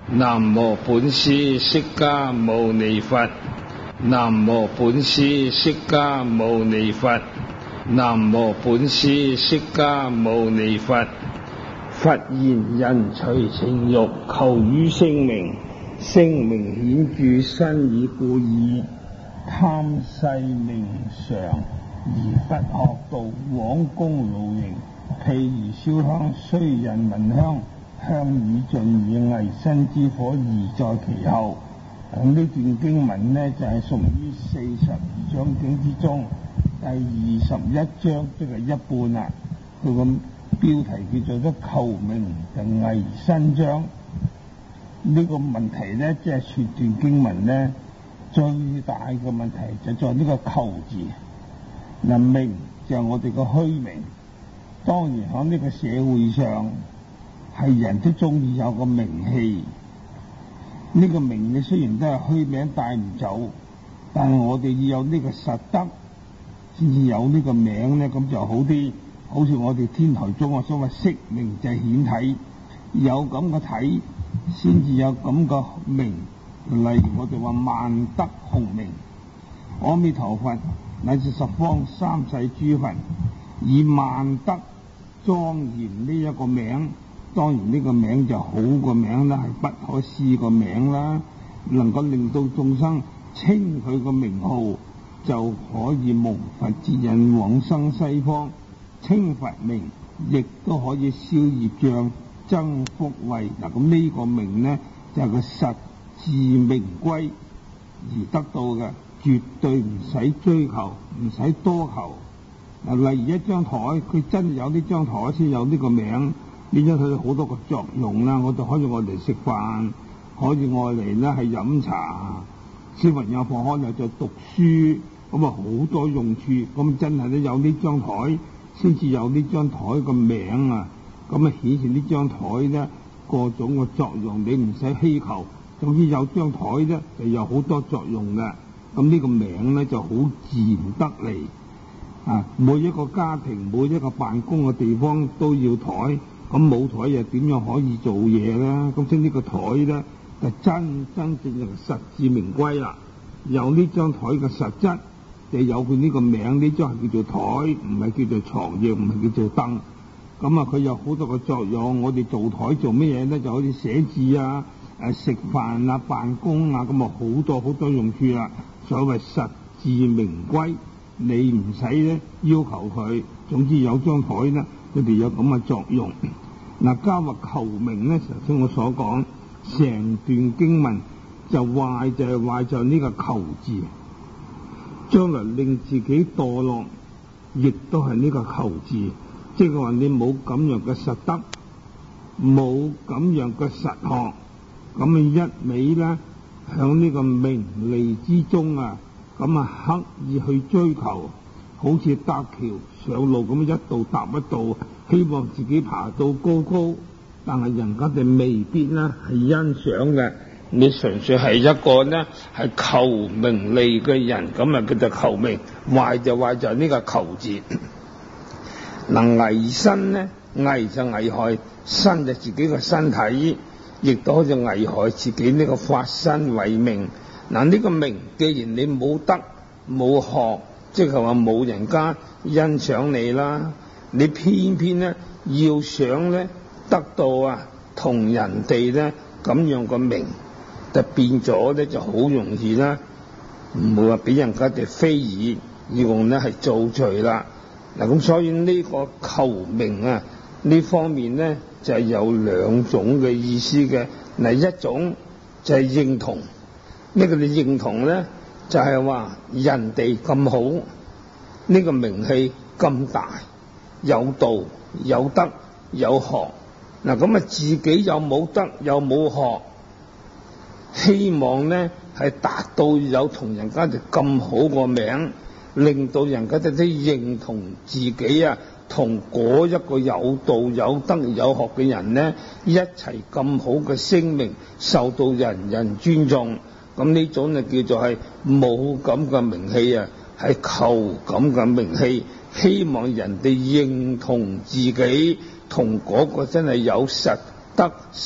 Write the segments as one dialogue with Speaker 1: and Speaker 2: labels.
Speaker 1: 南無本師釋迦牟尼佛。南無本師釋迦牟尼佛。南無本師釋迦牟尼佛。佛言：人隨情欲，求於聲名，聲名顯著身已故矣。貪世名常而不學道，枉功勞形。譬如燒香，雖人聞香，香已盡，以危身之火而在其後。咁呢段經文呢，就係屬於42章經之中第21章，即係一半啦。佢個標題叫做求名就危身章。呢個問題呢，即係全段經文呢，最大嘅問題就在呢個求字。嗱，名就係我哋個虛名。當然喺呢個社會上，係人都中意有個名氣。呢個名你雖然都係虛名帶唔走，但係我哋要有呢個實德，先至有呢個名咧，咁就好啲。好似我哋天台宗所謂識名就顯體，有咁嘅體，先至有咁個名。例如我哋話萬德洪名，阿彌陀佛乃至十方三世諸佛以萬德莊嚴呢一個名。當然呢個名就好個名啦，係不可思個名啦，能夠令到眾生稱佢個名號，就可以蒙佛之引往生西方。稱佛名亦都可以消業障增福慧。嗱，咁呢個名呢，就係個實至名歸而得到嘅，絕對唔使追求，唔使多求。嗱，例如一張台，佢真係有呢張台先有呢個名。呢張台好多個作用啦，我哋可以愛嚟食飯，可以愛嚟咧係飲茶，小朋友放學又就讀書，咁啊好多用處。咁真係咧有呢張台，先至有呢張台個名啊，咁啊顯示呢張台咧各種嘅作用，你唔使希求。總之有張台咧就有好多作用嘅，咁呢個名咧就好自然得嚟。啊，每一個家庭，每一個辦公嘅地方都要台。咁冇台又點樣可以做嘢咧？咁即係呢個台咧，就真正嘅實至名歸啦。有呢張台嘅實質，就有佢呢個名。呢張係叫做台，唔係叫做床，亦唔係叫做凳。咁啊，佢有好多個作用。我哋做台做咩嘢咧？就好似寫字啊、食飯啊、辦公啊，咁啊好多好多用處啦。所謂實至名歸，你唔使咧要求佢。總之有張台咧，佢哋有咁嘅作用。嗱，加話求名咧，頭先我所講，成段經文就壞就係壞在呢個求字，將來令自己墮落，亦都係呢個求字。即係話你冇咁樣嘅實德，冇咁樣嘅實學，咁你一味咧響呢個名利之中啊，咁啊刻意去追求。好似搭橋上路咁，一度搭一度，希望自己爬到高高，但係人家哋未必呢係欣賞嘅。你純粹係一個呢係求名利嘅人，咁啊叫做求名。壞就壞在呢個求字。嗱，危身呢，危就危害身，就自己個身體，亦都好似危害自己呢個法身為名。嗱，呢個名既然你冇得冇學，即係話冇人家欣賞你啦，你偏偏咧要想咧得到啊同人哋咧咁樣個名，就變咗咧就好容易啦，唔會話俾人家哋非議，用咧係造罪啦。嗱，咁所以呢個求名啊呢方面咧就係有兩種嘅意思嘅。嗱，一種就係認同，呢個你認同咧就係話人哋咁好，呢個名氣咁大，有道有德有學。嗱，咁啊自己有冇德有冇學，希望呢係達到有同人家哋咁好個名，令到人家哋都認同自己啊同嗰一個有道有德有學嘅人呢一齊咁好嘅聲名，受到人人尊重。咁呢種就叫做係冇咁嘅名氣啊，係求咁嘅名氣，希望人哋認同自己同嗰個真係有實德實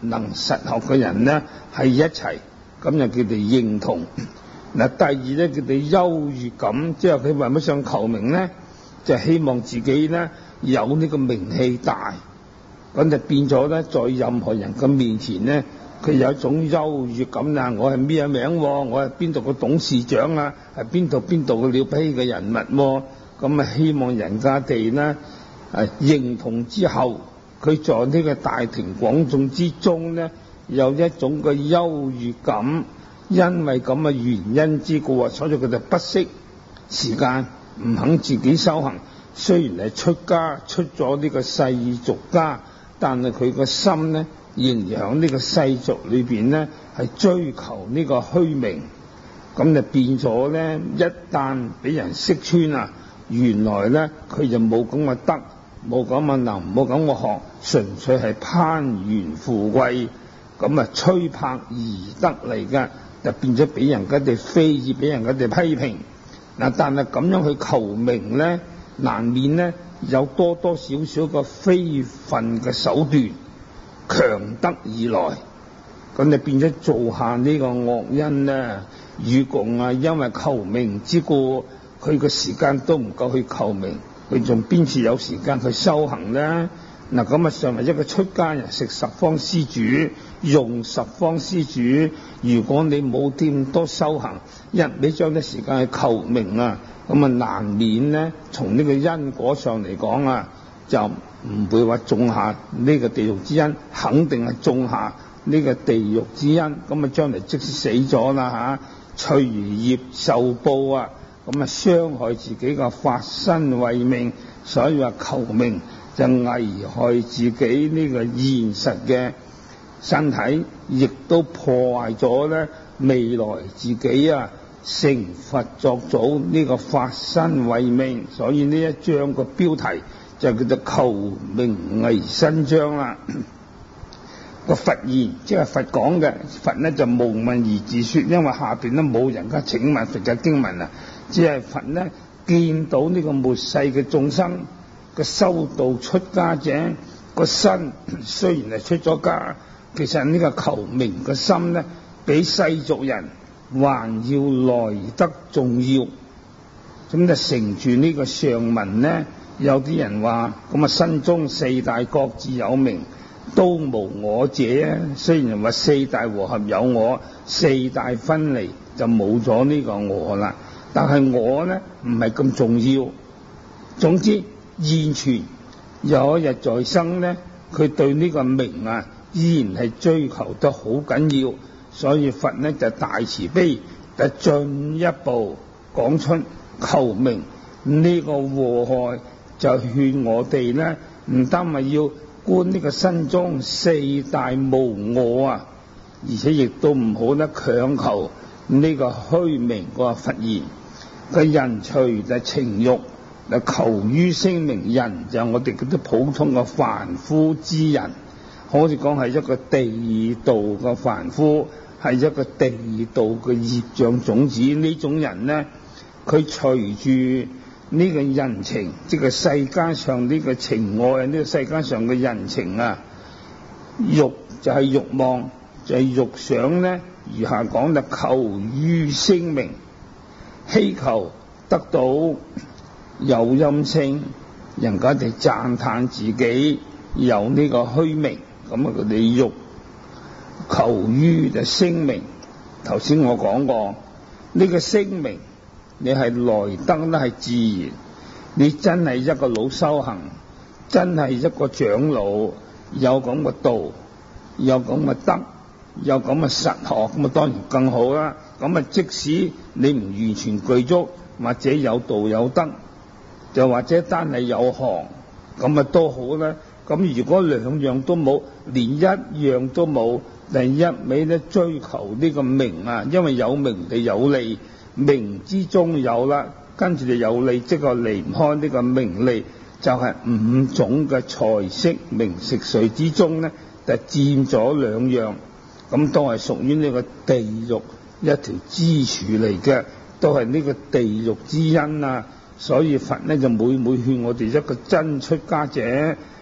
Speaker 1: 能實學嘅人咧係一齊，咁就叫做認同。嗱，第二咧叫做優越感，即係佢為乜想求名咧？就希望自己咧有呢個名氣大，咁就變咗咧，在任何人嘅面前咧，佢有一種優越感啊！我係咩名？我係邊度嘅董事長啊？係邊度嘅了不起嘅人物？咁啊，希望人家哋咧認同之後，佢在呢個大庭廣眾之中咧，有一種嘅優越感。因為咁嘅原因之故啊，所以佢就不惜時間，唔肯自己修行。雖然係出家，出咗呢個世俗家，但係佢個心咧，仍然喺呢個世俗裏邊咧，係追求呢個虛名。咁就變咗咧，一旦俾人識穿啊，原來咧佢就冇咁嘅德，冇咁嘅能，冇咁嘅學，純粹係攀緣富貴，咁啊吹拍而得嚟嘅。就變咗俾人家哋非議，俾人家哋批評。嗱，但係咁樣去求名咧，難免咧有多多少少個非分嘅手段，強得而來，咁就變咗做下呢個惡因咧。與共啊，因為求名之故，佢個時間都唔夠去求名，佢仲邊處有時間去修行咧？嗱，咁啊，上嚟一個出家人食十方施主，用十方施主。如果你冇掂多修行，一味將啲時間去求名啊，咁啊難免咧，從呢個因果上嚟講啊，就唔會話種下呢個地獄之因，肯定係種下呢個地獄之因。咁啊，將嚟即使死咗啦嚇，隨業受報啊，咁啊傷害自己嘅法身慧命，所以話求名就危害自己呢個現實嘅身體，亦都破壞咗咧未來自己啊成佛作祖呢個法身慧命。所以呢一章個標題就叫做求名危身章啦。個佛言，即係佛講嘅，佛咧就無問而自說，因為下邊都冇人家請問佛嘅經文啊，只係佛咧見到呢個末世嘅眾生個修道出家者個身雖然係出咗家，其實呢個求名嘅心咧，比世俗人還要來得重要。咁就乘住呢個上文咧，有啲人話咁啊，身中四大各自有名，都無我者啊。雖然話四大和合有我，四大分離就冇咗呢個我啦，但係我咧唔係咁重要。總之現存有一日在生咧，佢對呢個名啊依然係追求得好緊要，所以佛咧就大慈悲，就進一步講出求名呢個禍害，就勸我哋咧唔單係要觀呢個身中四大無我啊，而且亦都唔好得強求呢個虛名個佛言。個人隨就情欲，就求於聲名。人就我哋嗰啲普通嘅凡夫之人，好似講係一個地道嘅凡夫，係一個地道嘅業障種子。呢種人呢，佢隨住呢個人情，即係世間上呢個情愛，呢個世間上嘅人情啊，欲就係欲望，就係欲想呢。餘下講就求於聲名，希求得到有音聲，人家哋讚歎自己有呢個虛名，咁啊佢哋欲求於就聲名。頭先我講過呢個聲名，你係來得咧係自然。你真係一個老修行，真係一個長老，有咁嘅道，有咁嘅德，有咁嘅實學，咁啊當然更好啦。咁啊即使你唔完全具足，或者有道有德，就或者單係有行，咁啊都好啦。咁如果兩樣都冇，連一樣都冇，第一味咧追求呢個名啊，因為有名就有利，名之中有啦，跟住就有利，即係離唔開呢個名利，就係五種嘅財色名食睡之中咧，就佔咗兩樣，咁都係屬於呢個地獄一條支柱嚟嘅，都係呢個地獄之因啊。所以佛咧就每勸我哋一個真出家者，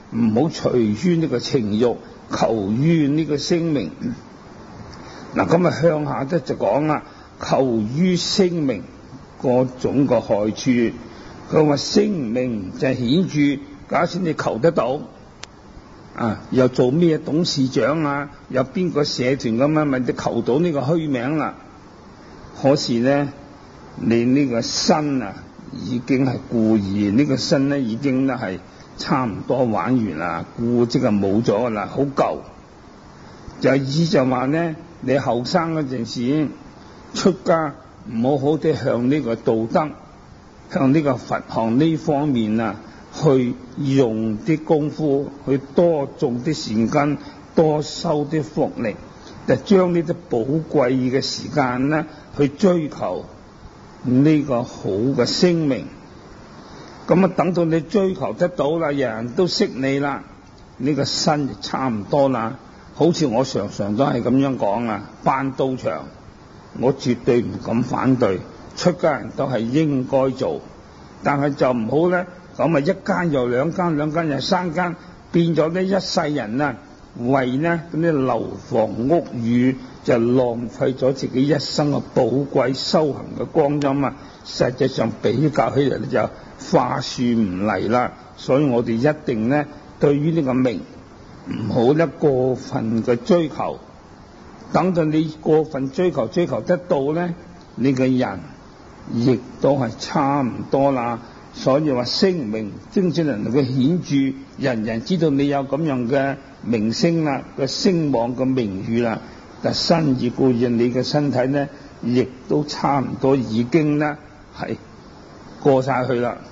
Speaker 1: 唔好隨於呢個情慾，求於呢個聲名。嗱，咁啊向下咧就講啦，求於聲名各種個害處。佢話聲名就顯著，假設你求得到又做咩董事長有邊個社團咁咪你求到呢個虛名啦。可是咧，你呢個身已經係故意，呢個身咧已經咧係差唔多玩完啦，故即係冇咗噶啦，好舊。就意就話咧，你後生嗰陣時出家，唔好好地向呢個道德，向呢個佛學呢方面去用啲功夫，去多種啲善根，多修啲福力，就將呢啲寶貴嘅時間咧去追求呢個好嘅聲名。咁等到你追求得到啦，人人都識你啦，呢個身就差唔多啦。好似我常常都係咁樣講辦道場，我絕對唔敢反對，出家人都係應該做，但係就唔好咧咁一間又兩間，兩間又三間，變咗呢一世人為呢咁啲樓房屋宇，就浪費咗自己一生嘅寶貴修行嘅光陰實際上比較起嚟咧就化算唔嚟啦。所以我哋一定咧對於呢個名唔好咧過分嘅追求，等到你過分追求得到咧，你個人亦都係差唔多啦。所以話聲名真正能夠顯著，人人知道你有咁樣嘅名聲啦，個聲望嘅名譽啦，但身而故然，你嘅身體咧亦都差唔多已經咧係過晒去啦。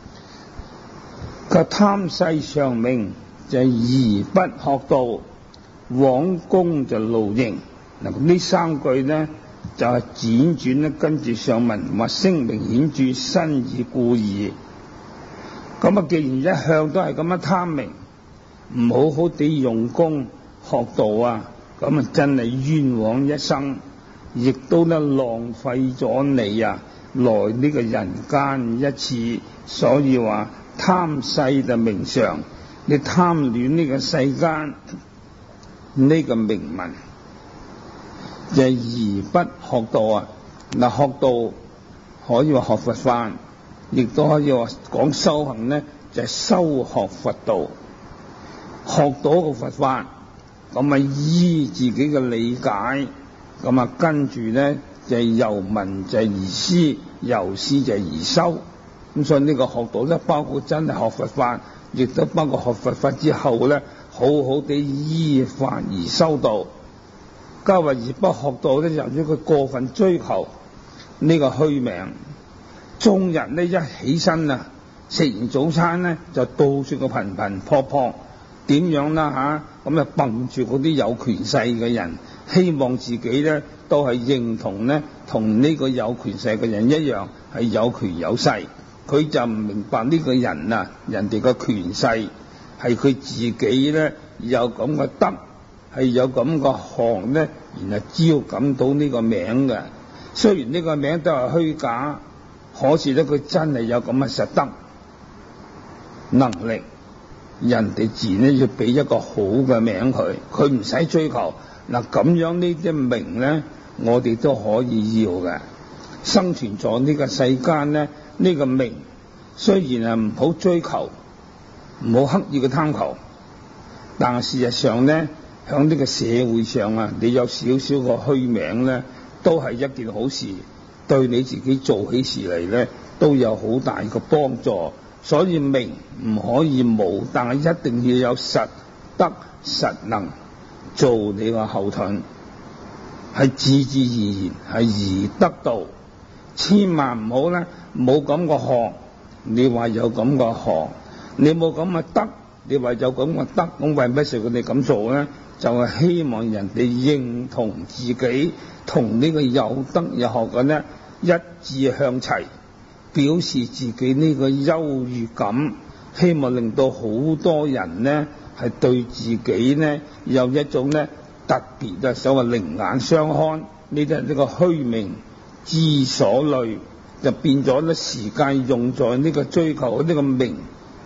Speaker 1: 個貪世上名就而不學道，枉功就露形。嗱，呢三句咧就係輾轉咧跟住上文話聲名顯著，身而故矣。咁既然一向都係咁樣貪名，唔好好地用功學道咁真係冤枉一生，亦都咧浪費咗你來呢個人間一次。所以話貪世就名常，你貪戀呢個世間呢個名聞，就而不學道嗱，學道可以話學佛法，亦都可以話講修行咧，就係修學佛道。學到個佛法，咁依自己嘅理解，咁跟住咧就由聞就而思，由思就而修。咁所以呢個學道咧，包括真係學佛法，亦都包括學佛法之後咧，好好地依法而修道。加為而不學道咧，由於佢過分追求呢個虛名，終日咧一起身食完早餐咧就到處個頻頻撲撲，點樣啦咁蹦住嗰啲有權勢嘅人，希望自己咧都係認同咧同呢個有權勢嘅人一樣係有權有勢。佢就唔明白呢個人人哋個權勢係佢自己咧有咁嘅德，係有咁個行咧，然後招感到呢個名嘅。雖然呢個名都係虛假，可是咧佢真係有咁嘅實德能力，人哋自然咧要俾一個好嘅名佢，佢唔使追求。嗱，咁樣呢啲名咧，我哋都可以要嘅。生存在呢個世間咧，呢個名雖然唔好追求，唔好刻意嘅貪求，但係事實上咧，響呢個社會上你有少少個虛名咧，都係一件好事，對你自己做起事嚟咧，都有好大嘅幫助。所以名唔可以冇，但係一定要有實德實能做你個後盾，係自自然然係而得到。千萬唔好咧，冇咁個學，你話有咁個學，你冇咁嘅德，你話有咁嘅德，咁為乜事佢哋咁做咧？就係希望人哋認同自己同呢個有德有學嘅咧一致向齊，表示自己呢個優越感，希望令到好多人呢係對自己呢有一種呢特別嘅所謂另眼相看。呢啲係呢個虛名之所累，就變咗咧時間用在呢個追求呢個名，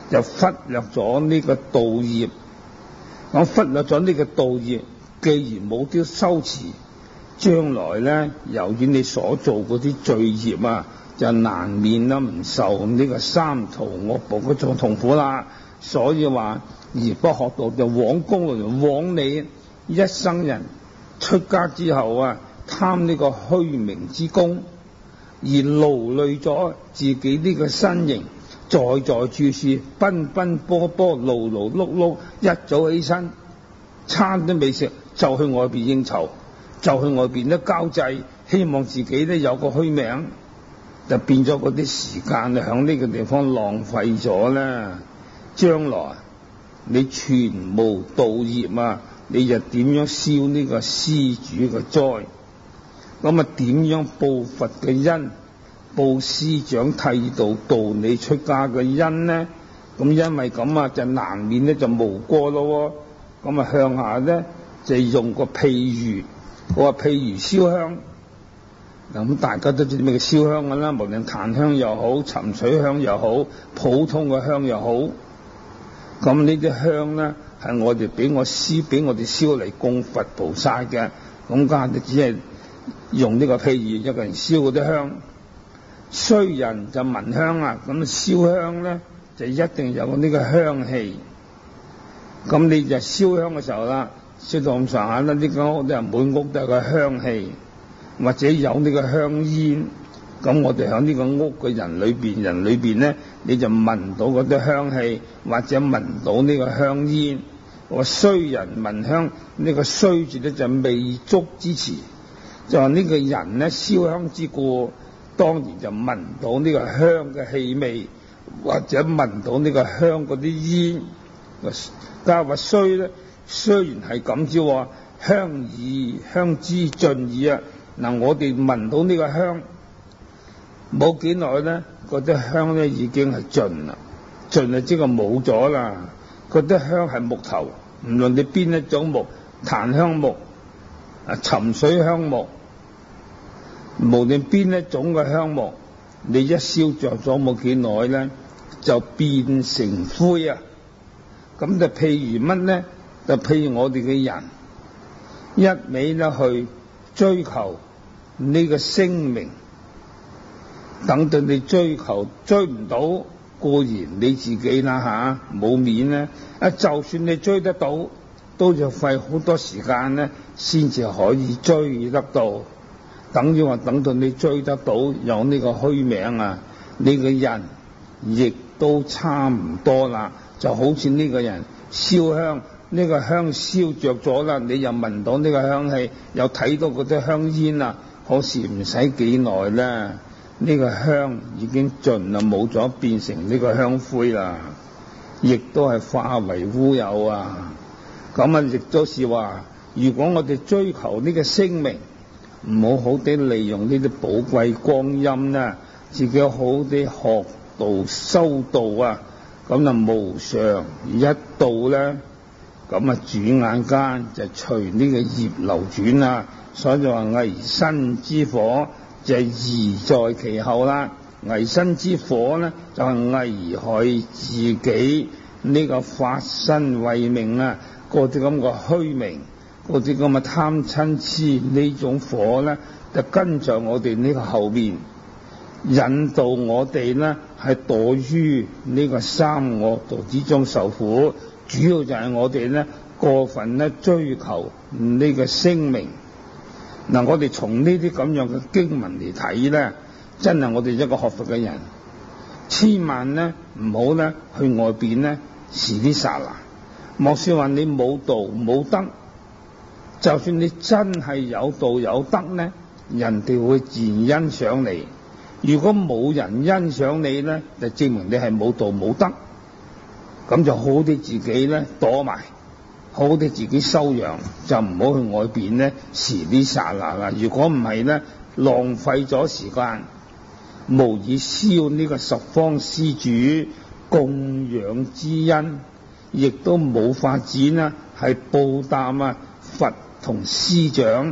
Speaker 1: 就忽略咗呢個道業。咁忽略咗呢個道業，既然冇啲修持，將來咧，由於你所做嗰啲罪業啊，就難免啦唔受呢個三途惡報嗰種痛苦啦。所以話而不學道就枉功勞，枉你一生人出家之後啊，貪呢個虛名之功，而勞累咗自己呢個身形，在處處奔奔波波，勞勞碌碌，一早起身餐都未食就去外邊應酬，就去外邊咧交際，希望自己咧有個虛名，就變咗嗰啲時間啊響呢個地方浪費咗啦。將來你全無道業啊，你就點樣消呢個施主嘅災？咁啊點樣報佛嘅恩，報師長剃度度你出家嘅恩呢？咁因為咁啊，就難免咧就無過咯。咁啊向下咧就用個譬喻，我話譬如燒香。咁大家都知咩叫燒香噶啦，無論檀香又好，沉水香又好，普通嘅香又好。咁呢啲香咧係我哋俾我哋燒嚟供佛菩薩嘅。咁家都只係用呢個譬喻，一個人燒嗰啲香，衰人就聞香啊。咁燒香咧就一定有呢個香氣。咁你就燒香嘅時候啦，燒到咁上下啦，呢間屋都係每屋都有個香氣，或者有呢個香煙。咁我哋喺呢個屋嘅人裏邊咧，你就聞到嗰啲香氣，或者聞到呢個香煙。我衰人聞香，呢個衰字咧就未足之詞，就話呢個人咧燒香之故，當然就聞到呢個香嘅氣味，或者聞到呢個香嗰啲煙。加話衰咧，雖然係咁啫，香之盡矣啊！嗱，我哋聞到呢個香，冇幾耐咧，嗰啲香咧已經係盡啦，盡啊即係冇咗啦。嗰啲香係木頭，唔論你邊一種木，檀香木、沉水香木，無論邊一種嘅香木，你一燒着咗冇幾耐咧，就變成灰啊！咁就譬如乜咧？就譬如我哋嘅人一味咧去追求呢個聲名，等到你追唔到，固然你自己啦冇面咧。就算你追得到，都要費好多時間咧，先至可以追得到。等於話等到你追得到有呢個虛名啊，你個人亦都差唔多啦。就好似呢個人燒香，呢個香燒着咗啦，你又聞到呢個香氣，又睇到嗰啲香煙啦，可是唔使幾耐啦，呢個香已經盡啦，冇咗，變成呢個香灰啦，亦都係化為烏有啊！咁啊，亦都是話，如果我哋追求呢個聲名，唔好地利用呢啲寶貴光陰啦，自己好啲學道修道啊！咁啊無常一到咧，咁啊轉眼間就隨呢個業流轉啦。所以就話危身之火就宜在其後啦。危身之火咧就係危害自己呢個法身慧命啊，嗰啲咁嘅虛名，嗰啲咁嘅貪嗔痴呢種火咧，就跟在我哋呢個後面，引導我哋呢係墮於呢個三惡道之中受苦。主要就係我哋呢過分呢追求呢個聲名。嗱，我哋從呢啲咁樣嘅經文嚟睇呢，真係我哋一個學佛嘅人，千萬呢唔好呢去外邊呢時啲剎那。莫說話你冇道冇德，就算你真係有道有德呢，人哋會自然欣賞你。如果冇人欣賞你呢，就證明你係冇道冇德。咁就好啲自己呢躲埋，好啲自己修養，就唔好去外邊呢時啲剎那啦。如果唔係呢，浪費咗時間，無以消呢個十方施主供養之恩，亦都冇法子呢係報答佛同師長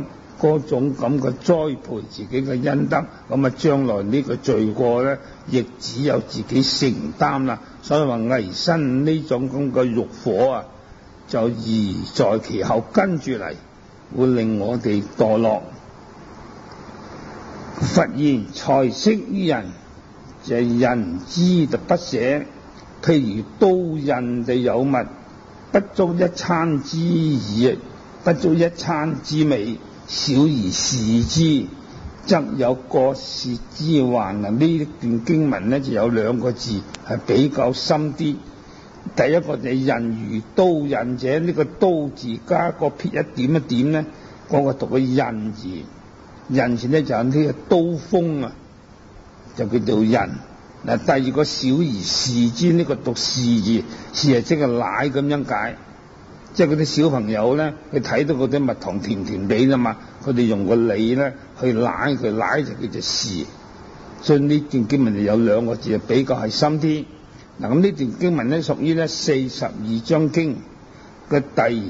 Speaker 1: 嗰種咁嘅栽培自己嘅恩德，咁啊將來呢個罪過咧，亦只有自己承擔啦。所以話危身呢種咁嘅欲火啊，就而在其後跟住嚟，會令我哋墮落。佛言財色於人，就係人之就不捨。譬如刀刃地有物，不足一餐之意，不足一餐之味，小而視之，則有割舌之患。嗱，呢段經文咧就有兩個字係比較深啲。第一個就係刃如刀刃者，呢個刀字加個撇一點一點咧，嗰個讀個刃字。刃字咧就係呢個刀鋒啊，就叫做刃。嗱，第二個小而視之，呢個讀視字，視係即係奶咁樣解。即係嗰啲小朋友咧，佢睇到嗰啲蜜糖甜甜地啦嘛，佢哋用個脷咧去舐佢，舐就叫做視。所以呢段經文就有兩個字比較係深啲。嗱，咁呢段經文咧屬於咧42章經嘅第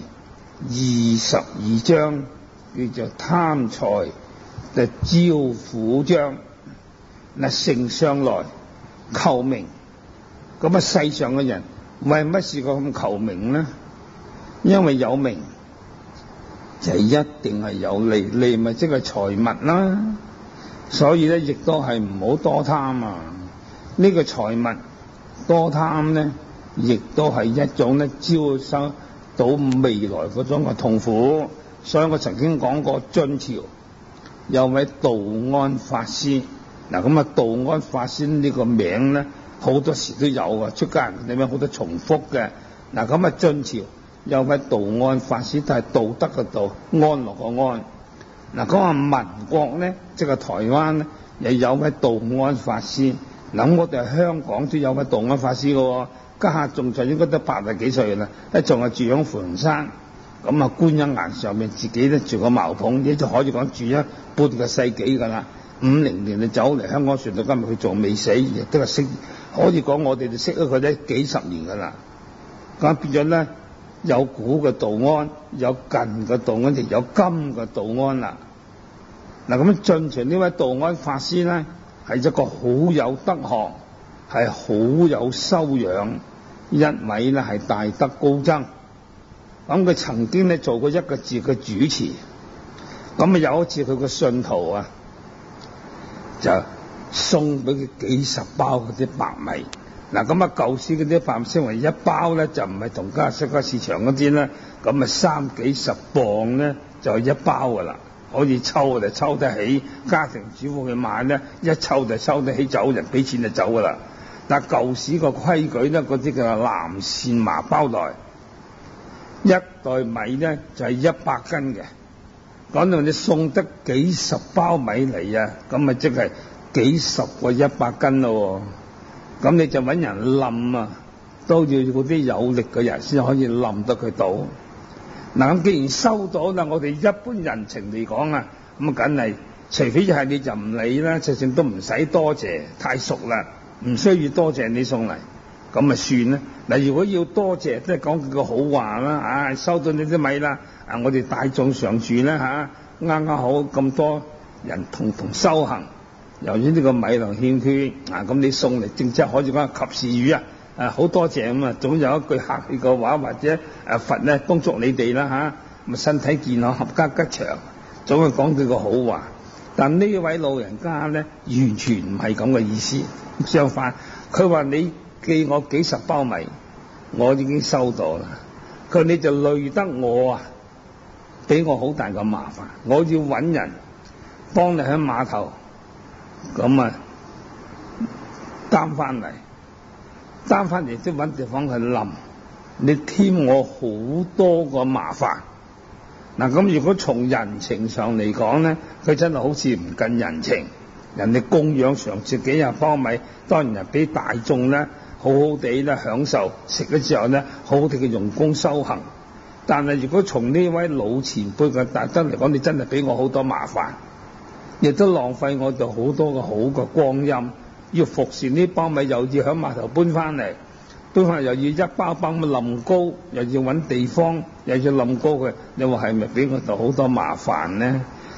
Speaker 1: 22章，叫做貪財嘅招苦章。嗱，丞相來求名，咁啊世上嘅人為乜事個咁求名呢？因為有名就一定係有利，利咪即係財物啦。所以咧亦都係唔好多貪啊。呢個財物多貪咧，亦都係一種咧招收到未來嗰種嘅痛苦。所以我曾經講過，晉朝有位道安法師。嗱，咁啊，道安法師呢個名咧，好多時都有啊，出家人裏面好多重複嘅。嗱，咁啊，晉朝有位道安法師，都係道德嘅道，安樂個安。嗱，講下民國咧，即係台灣咧，又有位道安法師。嗱，我哋香港都有位道安法師嘅，家仲就應該都80幾歲啦，仲係住響芙蓉山。咁啊，觀音岩上面自己咧住個茅棚，呢就可以講住咗半個世紀噶啦。50年就走嚟香港，傳到今日佢仲未死，亦都係識，可以講我哋就識咗佢咧幾十年噶啦。咁變咗咧，有古嘅道安，有近嘅道安，亦有今嘅道安啦。嗱，咁晉朝呢位道安法師咧，係一個好有德學，係好有修養，一位咧係大德高僧。咁佢曾經咧做過一個字嘅主持。咁啊有一次佢個信徒啊，就送俾佢幾十包嗰啲白米。嗱，咁啊舊時嗰啲白米稱為一包咧，就唔係同家市場嗰啲咧，咁啊30幾40磅咧就係一包噶啦，可以抽就抽得起。家庭主婦去買咧，一抽就抽得起，走人俾錢就走噶啦。但係舊時個規矩咧，嗰啲叫南線麻包袋，一袋米咧就係100斤嘅。講到你送得幾十包米嚟啊，咁啊即係幾十個100斤咯。咁你就揾人冧啊，都要嗰啲有力嘅人先可以冧得佢到。嗱，咁既然收到啦，我哋一般人情嚟講啊，咁啊梗係，除非係你就唔理啦，就算都唔使多謝，太熟啦，唔需要多謝你送嚟，咁咪算啦。嗱，如果要多謝，即係講佢個好話啦，收到你啲米啦，我哋大眾常住啦嚇，啱啱好咁多人同修行。由於呢個米糧欠缺，咁你送嚟正則可以講及時雨啊，好多謝咁啊，總有一句客氣嘅話，或者佛咧恭祝你哋啦嚇，咪身體健康，合家吉祥，總係講句個好話。但呢位老人家咧，完全唔係咁嘅意思，相反，佢話你寄我幾十包米，我已經收到啦。佢話你就累得我啊，俾我好大嘅麻煩，我要揾人幫你喺碼頭。咁啊，擔翻嚟都揾地方去冧，你添我好多個麻煩。嗱，咁如果從人情上嚟講咧，佢真係好似唔近人情。人哋供養常設幾廿包米，當然係俾大眾咧好好地咧享受，食咗之後咧好好地嘅用功修行。但係如果從呢位老前輩嘅大德嚟講，你真係俾我好多麻煩。亦都浪費我哋好多個好嘅光陰，要服侍呢包米，又要響碼頭搬翻嚟，又要一包包咁冧高，又要揾地方，又要冧高佢，你話係咪俾我哋好多麻煩呢？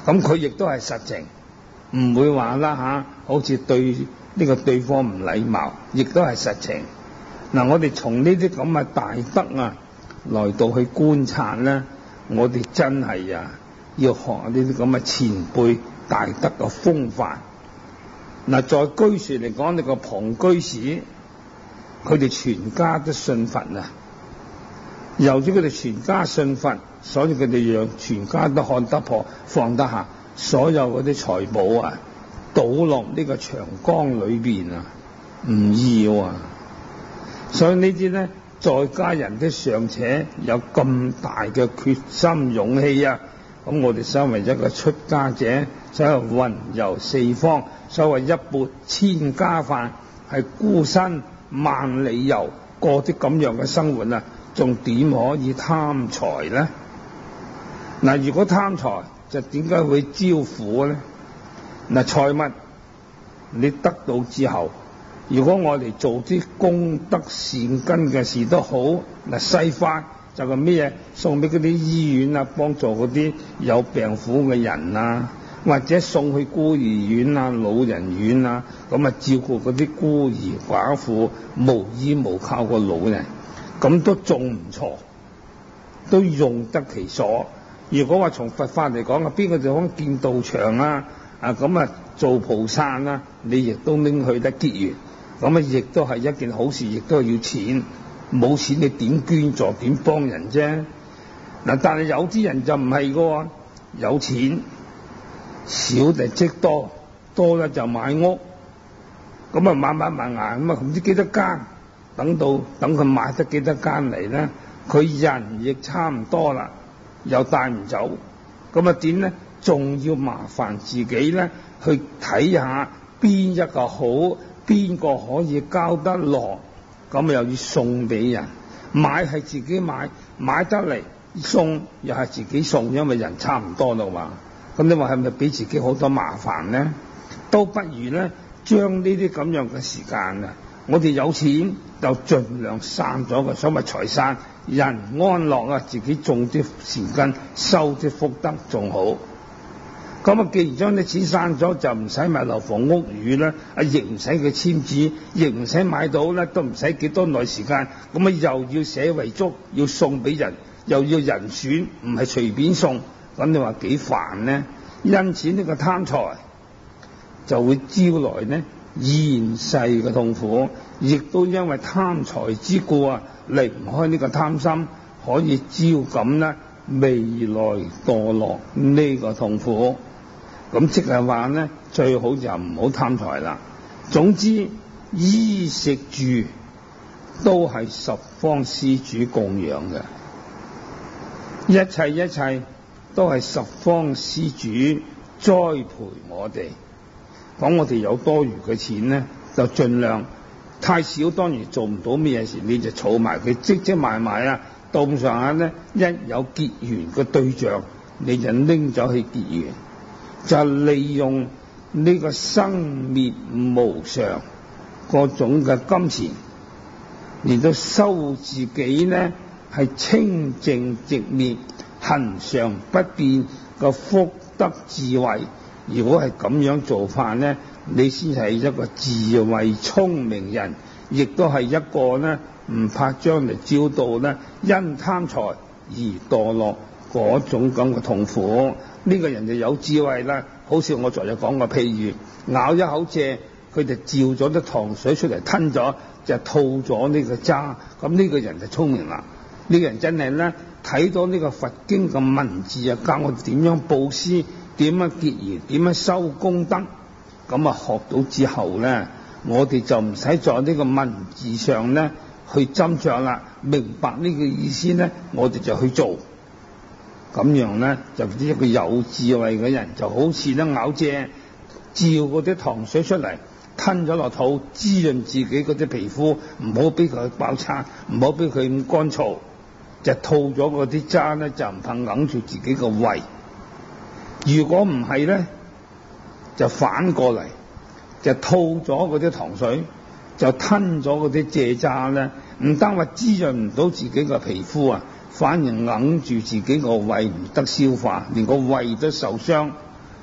Speaker 1: 咁佢亦都係實情，唔會話啦好似對呢個對方唔禮貌，亦都係實情。嗱，我哋從呢啲咁嘅大德啊來到去觀察咧，我哋真係要學呢啲咁嘅前輩大德嘅風範。嗱，在居士嚟講，你個龐居士，佢哋全家都信佛啊。由於佢哋全家信佛，所以佢哋讓全家都看得破、放得下，所有嗰啲財寶倒落呢個長江裏邊唔要。所以呢啲咧，在家人都尚且有咁大嘅決心勇氣咁我哋身為一個出家者，所謂雲遊四方，所謂一缽千家飯，係孤身萬里遊，過啲咁樣嘅生活仲點可以貪財呢？嗱，如果貪財，就點解會招苦呢？嗱，財物你得到之後，如果我哋做啲功德善根嘅事都好，嗱，西花就係咩嘢？送俾嗰啲醫院幫助嗰啲有病苦嘅人或者送去孤兒院老人院咁照顧嗰啲孤兒寡婦無依無靠嘅老人，咁都仲唔錯，都用得其所。如果話從佛法嚟講邊個地方建道場做菩薩你亦都拎去得結緣，咁亦都係一件好事，亦都係要錢。冇錢你點捐助點幫人啫？嗱，但係有啲人就唔係噶，有錢少就積多，多咧就買屋，買唔知幾多間，等佢買得幾多間嚟咧，佢人亦差唔多啦，又帶唔走，點咧？仲要麻煩自己咧去睇下邊一個好，邊個可以交得落。咁又要送俾人，買係自己買，買得嚟送又係自己送，因為人差唔多啦嘛。咁你話係咪俾自己好多麻煩呢？都不如咧，將呢啲咁樣嘅時間我哋有錢就盡量散咗個所謂財散，人安樂自己種啲善根，收啲福德仲好。咁既然將啲錢散咗，就唔使買樓房屋宇啦，亦唔使佢簽字，亦唔使買到咧，都唔使幾多耐時間。咁又要寫遺囑，要送俾人，又要人選，唔係隨便送。咁你話幾煩呢？因此呢個貪財就會招來呢現世嘅痛苦，亦都因為貪財之故離唔開呢個貪心，可以招感呢未來墮落呢個痛苦。咁即係話咧，最好就唔好貪財啦。總之，衣食住都係十方施主供養嘅，一切都係十方施主栽培我哋。講我哋有多餘嘅錢咧，就盡量，太少當然做唔到咩事，你就儲埋佢，積埋到咁上下咧，一有結緣嘅對象，你就拎咗去結緣。就利用呢個生滅無常各種嘅金錢，嚟到修自己呢係清淨寂滅、恆常不變嘅福德智慧。如果係咁樣做法呢，你先係一個智慧聰明人，亦都係一個呢唔怕將來招到呢因貪財而墮落嗰種咁嘅痛苦。呢個人就有智慧啦，好似我昨日講過，譬如咬一口蔗，佢就照咗啲糖水出嚟吞咗，就吐咗呢個渣。咁呢個人就聰明啦。呢個人真係咧睇到呢個佛經嘅文字教我哋點樣布施，點樣結緣，點樣收功德。咁學到之後咧，我哋就唔使在呢個文字上咧去斟酌啦，明白呢個意思咧，我哋就去做。咁樣咧，就一個有智慧嘅人，就好似咧咬蔗，照嗰啲糖水出嚟，吞咗落肚，滋潤自己嗰啲皮膚，唔好俾佢爆叉，唔好俾佢咁乾燥，就吐咗嗰啲渣咧，就唔怕揞住自己個胃。如果唔係咧，就反過嚟，就吐咗嗰啲糖水，就吞咗嗰啲蔗渣咧，唔單話滋潤唔到自己個皮膚反而揞住自己個胃唔得消化，連個胃都受傷。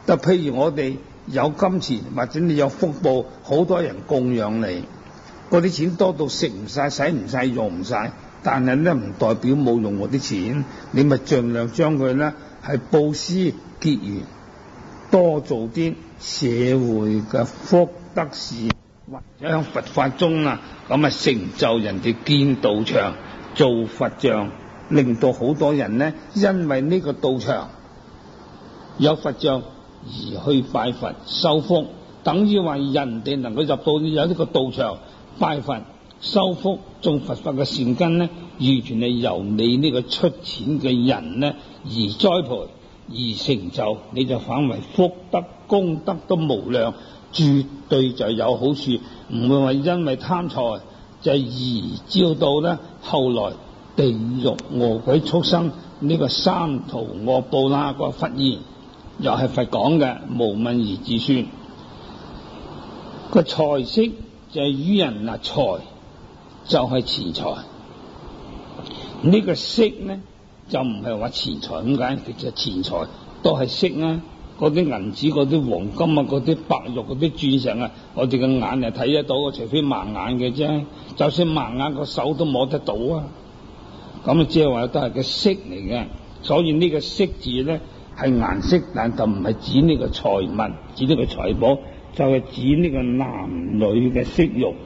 Speaker 1: 就譬如我哋有金錢或者你有福報，好多人供養你，嗰啲錢多到食唔晒、使唔晒、用唔晒，但係咧唔代表冇用嗰啲錢，你咪盡量將佢咧係布施結緣，多做啲社會嘅福德事，或者喺佛法中啊咁啊成就人哋建道場、做佛像，令到好多人呢因為呢個道場有佛像而去拜佛修福，等於話人哋能夠入到有呢個道場拜佛修福種佛法嘅善根呢，完全係由你呢個出錢嘅人呢而栽培而成就，你就反為福德功德都無量，絕對就有好處，唔會話因為貪財就而招到呢後來地獄餓鬼畜生呢個三途惡報啦。個佛言又係佛講嘅，無問而自算。個財色就係於人啊，財就係錢財，呢個色呢就唔係話錢財咁解，其實錢財都係色啊，嗰啲銀紙、嗰啲黃金啊、嗰啲白玉、嗰啲鑽石啊，我哋嘅眼係睇得到，除非盲眼嘅啫，就算盲眼個手都摸得到啊。咁啊，即係話都係個色嚟嘅，所以呢個色字咧係顏色，但就唔係指呢個財物，指呢個財寶，就係指呢個男女嘅色欲，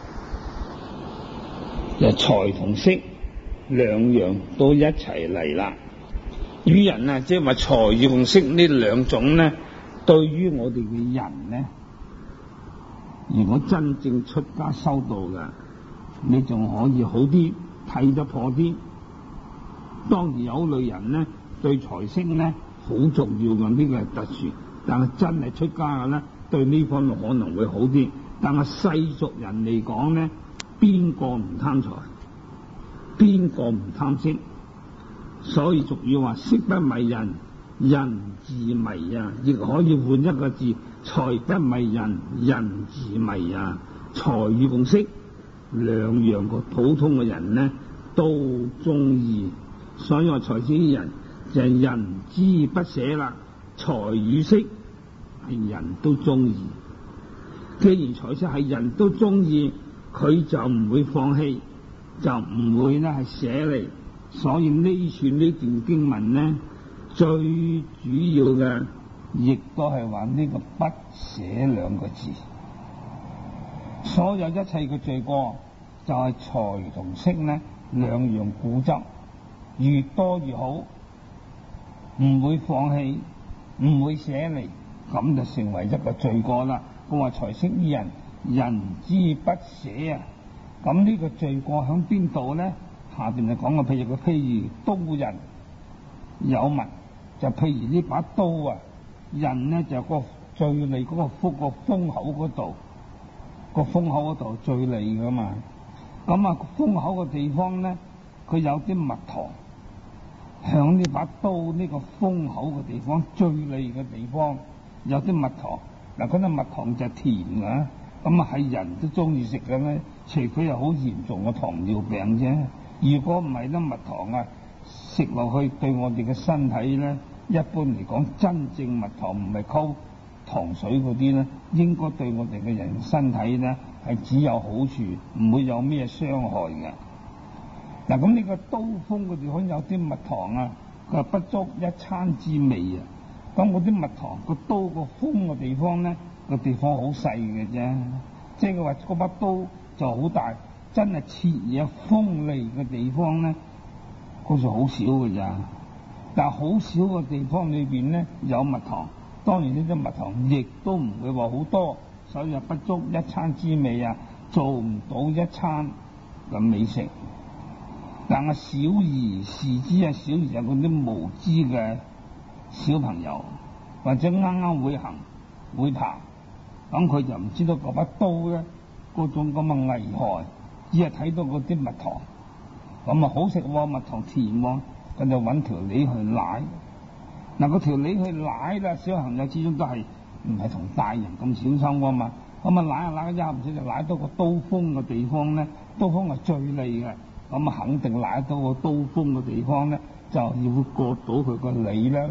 Speaker 1: 就財同色兩樣都一齊嚟啦。與人啊，即係話財與同色呢兩種咧，對於我哋嘅人咧，如果真正出家修道嘅，你仲可以好啲睇得破啲。當然有類人咧對財色咧好重要嘅，呢個係特殊，但係真係出家嘅咧對呢方面可能會好啲。但係世俗人嚟講咧，邊個唔貪財？邊個唔貪色？所以俗語話色不迷人，人自迷啊，亦可以換一個字，財不迷人，人自迷啊。財與共色兩樣個普通嘅人呢都中意，所以話財色啲人就係人之不捨啦。財與色係人都中意，既然財色係人都中意，佢就唔會放棄，就唔會呢係捨離。所以呢串呢段經文呢，最主要嘅亦都係話呢個不捨兩個字。所有一切嘅罪過就係財同色呢兩樣固執，越多越好，唔會放棄，唔會捨離，咁就成為一個罪過啦。我話財色於人，人之不捨啊。咁呢個罪過響邊度呢？下邊就講嘅，譬如刀人有物，就譬如呢把刀啊，人呢就個最利嗰個鋒口嗰度，個鋒口嗰度最利噶嘛。咁啊，鋒口嘅地方呢，佢有啲蜜糖，響呢把刀呢個鋒口嘅地方最利嘅地方有啲蜜糖。嗱，嗰啲蜜糖就甜㗎，咁啊係人都中意食嘅咧，除非係好嚴重嘅糖尿病啫。如果唔係咧，蜜糖啊食落去對我哋嘅身體咧，一般嚟講真正蜜糖唔係溝糖水嗰啲咧，應該對我哋嘅人身體咧係只有好處，唔會有咩傷害嘅。嗱，咁呢個刀鋒嘅地方有啲蜜糖啊，佢話不足一餐之味啊。咁嗰啲蜜糖個刀個鋒嘅地方咧，個地方好細嘅啫，即係話嗰把刀就好大。真係切嘢鋒利嘅地方咧，好似好少嘅咋。但係好少嘅地方裏邊咧有蜜糖，當然呢啲蜜糖亦都唔會話好多，所以不足一餐之味啊，做唔到一餐嘅美食。但係小兒視之啊，小兒就嗰啲無知嘅小朋友，或者啱啱會行會爬，咁佢就唔知道嗰把刀咧嗰種咁嘅危害。只係睇到嗰啲蜜糖，咁啊好食喎，蜜糖甜喎，咁就揾條脷去舐。嗱，嗰條脷去舐啦，小朋友始終都係唔係同大人咁小心㗎嘛。咁啊舐下舐下，唔知就舐到個刀鋒嘅地方咧，刀鋒係最利嘅，咁啊肯定舐到個刀鋒嘅地方咧，就要割到佢個脷咧，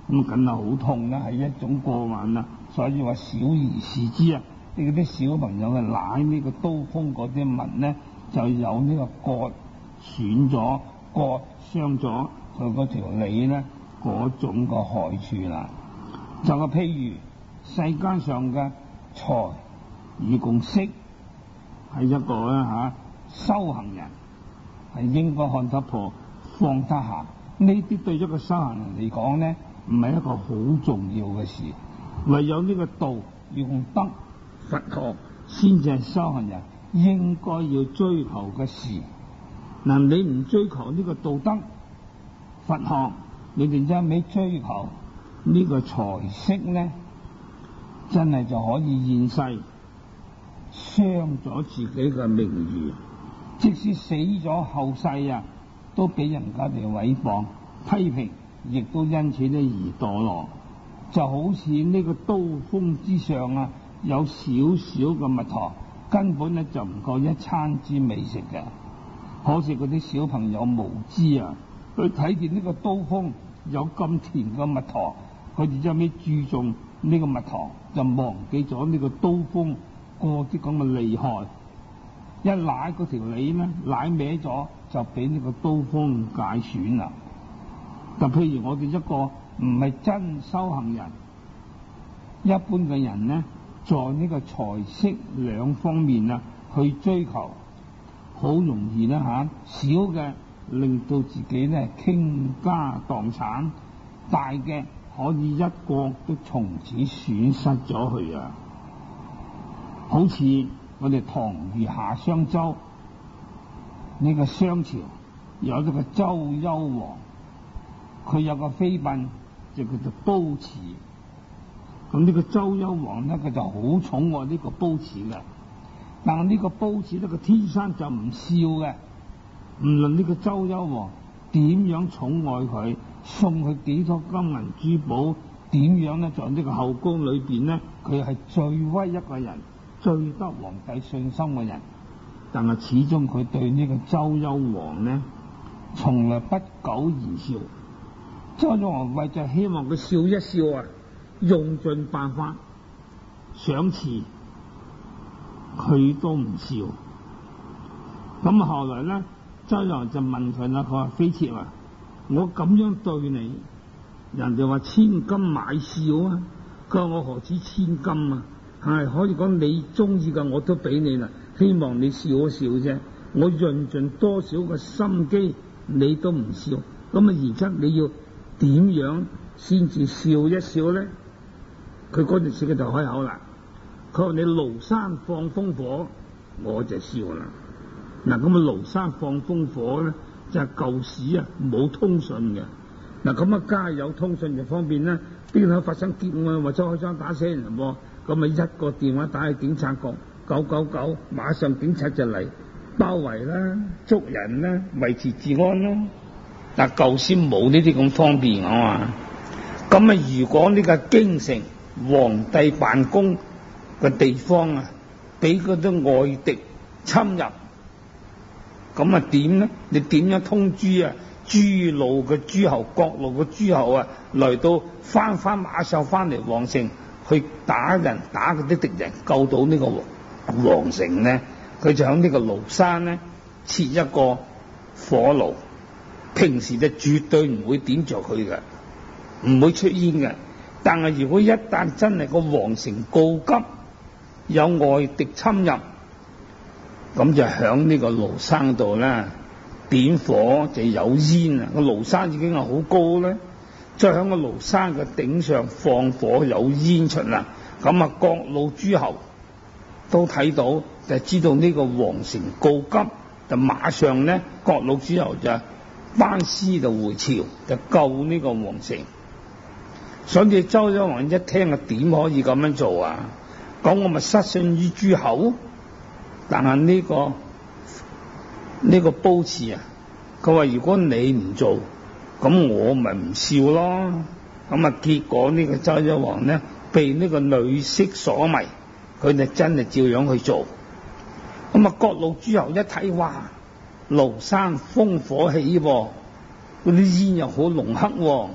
Speaker 1: 咁梗係好痛啦，係一種過患啦。所以話小兒視之啊，呢嗰啲小朋友嘅舐呢個刀鋒嗰啲紋咧，就有呢個割損咗、割傷咗佢嗰條脷咧嗰種個害處啦。就係譬如世間上嘅財與共識係一個咧修行人係應該看得破放得下，呢啲對一個修行人嚟講咧，唔係一個好重要嘅事。唯有呢個道用德佛學先至係修行人應該要追求嘅事。嗱，你唔追求呢個道德佛學，你哋一味追求呢個財色咧，真係就可以現世傷咗自己嘅名譽，即使死咗後世啊，都俾人家哋毀謗批評，亦都因此咧而墮落。就好似呢個刀鋒之上啊，有少少嘅蜜糖，根本咧就唔夠一餐之美食嘅。可惜嗰啲小朋友無知啊，佢睇見呢個刀鋒有咁甜嘅蜜糖，佢哋就尾注重呢個蜜糖，就忘記咗呢個刀鋒嗰啲咁嘅厲害。一舐嗰條脷咧，舐歪咗就俾呢個刀鋒界損啦。就譬如我哋一個唔係真修行人，一般嘅人呢，在呢個財色兩方面啊，去追求，好容易咧少嘅令到自己咧傾家蕩產，大嘅可以一個都從此損失咗佢啊！好似我哋唐虞夏商周呢個商朝有一個周幽王，佢有個妃嬪就叫做褒姒。咁呢個周幽王咧，佢就好寵愛呢個褒姒嘅。但係呢個褒姒咧，佢天生就唔笑嘅。唔論呢個周幽王點樣寵愛佢，送佢幾多金銀珠寶，點樣咧在呢個後宮裏邊咧，佢係最威一個人，最得皇帝信心嘅人。但係始終佢對呢個周幽王咧，從來不苟言笑。周幽王為就希望佢笑一笑啊，用盡辦法賞賜，佢都唔笑。咁後來咧，周幽王就問佢啦，佢話：妃妾啊，我咁樣對你，人哋話千金買笑啊，佢話我何止千金啊？係可以講你中意嘅我都俾你啦，希望你笑一笑啫。我用盡多少嘅心機，你都唔笑，咁啊，而家你要點樣先至笑一笑咧？佢嗰陣時佢就開口啦，佢話：你廬山放風火，我就笑啦。嗱，咁啊，廬山放風火咧，就係舊時啊冇通訊嘅。嗱，咁啊，家有通訊就方便啦。邊度發生劫案或者開槍打死人喎，咁啊一個電話打去警察局999，馬上警察就嚟包圍啦、捉人啦、維持治安啦。但舊時冇呢啲咁方便啊嘛。咁啊，如果呢個京城皇帝辦公嘅地方啊，俾嗰啲外敵侵入，咁啊點呢？你點樣通知啊？諸路嘅諸侯，各路嘅諸侯啊，嚟到翻馬上翻嚟皇城去打人，打嗰啲敵人，救到呢個皇城呢？佢就喺呢個廬山呢設一個火爐，平時就絕對唔會點着佢嘅，唔會出煙嘅。但係如果一旦真係個皇城告急，有外敵侵入，咁就響呢個廬山度啦，點火就有煙啊！個廬山已經係好高咧，再響個廬山嘅頂上放火有煙出啦，咁啊各路諸侯都睇到，就知道呢個皇城告急，就馬上咧各路諸侯就班師就回朝，就救呢個皇城。所以周幽王一聽啊，點可以咁樣做啊？講我咪失信於諸侯。但係呢個褒姒啊，佢話如果你唔做，咁我咪唔笑咯。咁啊，結果呢個周幽王呢，被呢個女色所迷，佢就真係照樣去做。咁啊，各路諸侯一睇，哇，廬山烽火起，嗰啲煙又好濃黑，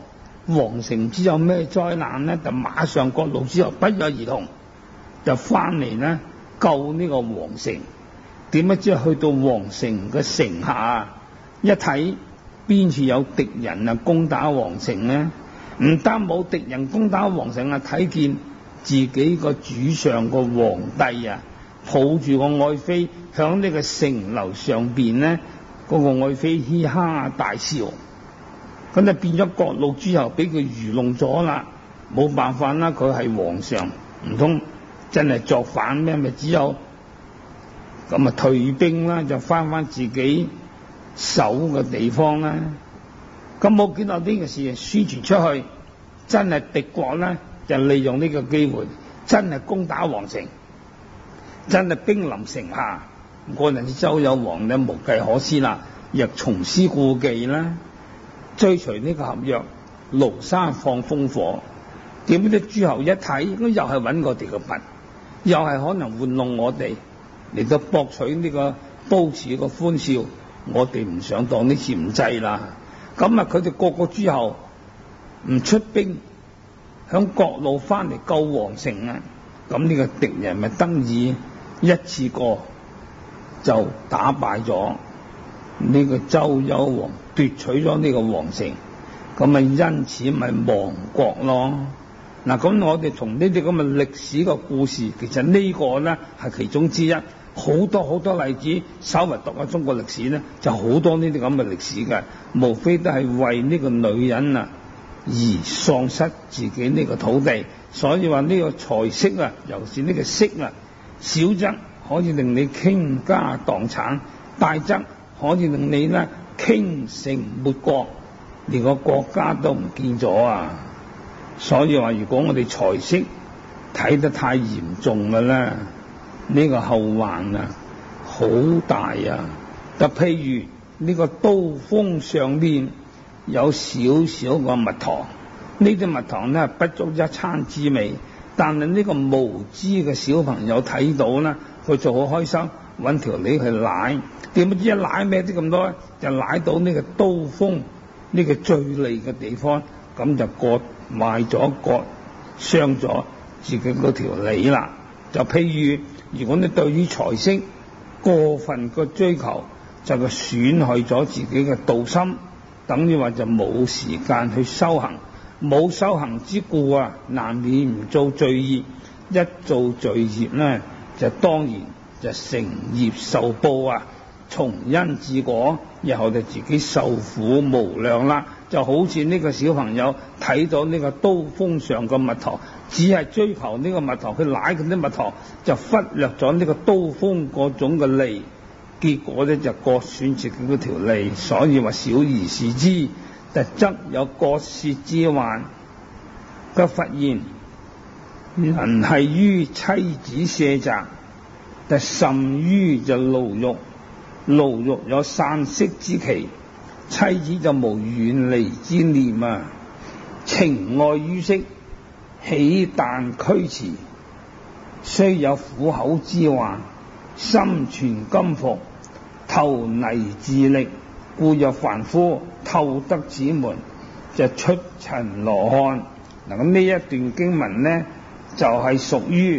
Speaker 2: 皇城之有咩災難呢？就馬上各路諸侯不約而同就翻嚟呢救呢個皇城。點不知去到皇城嘅城下，一睇邊處有敵人啊攻打皇城呢？唔單冇敵人攻打皇城啊，睇見自己個主上個皇帝啊，抱住個愛妃響呢個城樓上邊呢，嗰個愛妃嘻哈大笑，咁就變咗各路諸侯俾佢愚弄咗啦，冇辦法啦，佢係皇上，唔通真係作反咩？咪只有咁啊退兵啦，就翻自己守嘅地方啦。咁冇見到呢個事宣傳出去，真係敵國咧就利用呢個機會，真係攻打皇城，真係兵臨城下。嗰陣時周幽王咧無計可施啦，亦重施故技啦，追隨呢個合約，廬山放烽火。點知諸侯一睇，又係揾我哋個笨，又係可能玩弄我哋嚟到博取呢個褒姒個歡笑，我哋唔想當呢次唔制啦。咁啊，佢哋個個諸侯唔出兵，響各路翻嚟救皇城啊！咁呢個敵人咪得以一次過就打敗咗呢個周幽王，奪取咗呢個皇城，咁咪因此咪亡國咯。嗱，咁我哋從呢啲咁嘅歷史嘅故事，其實呢個咧係其中之一，好多好多例子。稍微讀下中國歷史咧，就好多呢啲咁嘅歷史嘅，無非都係為呢個女人啊而喪失自己呢個土地。所以話呢個財色啊，尤其是呢個色啊，少則可以令你傾家蕩產，大則可以令你咧傾城沒國，連個國家都唔見咗啊！所以話如果我哋財色睇得太嚴重嘅咧，呢個後患啊好大啊！就譬如呢個刀鋒上面有少少個蜜糖，呢啲蜜糖咧不足一餐之味，但係呢個無知嘅小朋友睇到咧，佢就好開心，揾條脷去舐，點不知一舐咩啲咁多，就舐到呢個刀鋒呢個最利嘅地方，咁就割壞咗，割傷咗自己嗰條脷啦。就譬如如果你對於財色過分嘅追求，就係損害咗自己嘅道心，等於話就冇時間去修行，冇修行之故啊，難免唔做罪業，一做罪業呢，就當然就成業受報啊，從因至果，日後就自己受苦無量啦。就好似呢個小朋友睇到呢個刀鋒上嘅蜜糖，只係追求呢個蜜糖，佢舐嗰啲蜜糖，就忽略咗呢個刀鋒嗰種嘅利，結果咧就割損自己嗰條脷。所以話小兒視之，則有割舌之患。佢發現人係於妻子舍宅，但甚於就牢獄，牢獄有散息之期，妻子就無遠離之念啊！情愛於色，豈但驅馳，雖有苦口之患，心存甘服，投泥自力，故有凡夫透得此門，就出塵羅漢。嗱，咁呢一段經文呢，就係屬於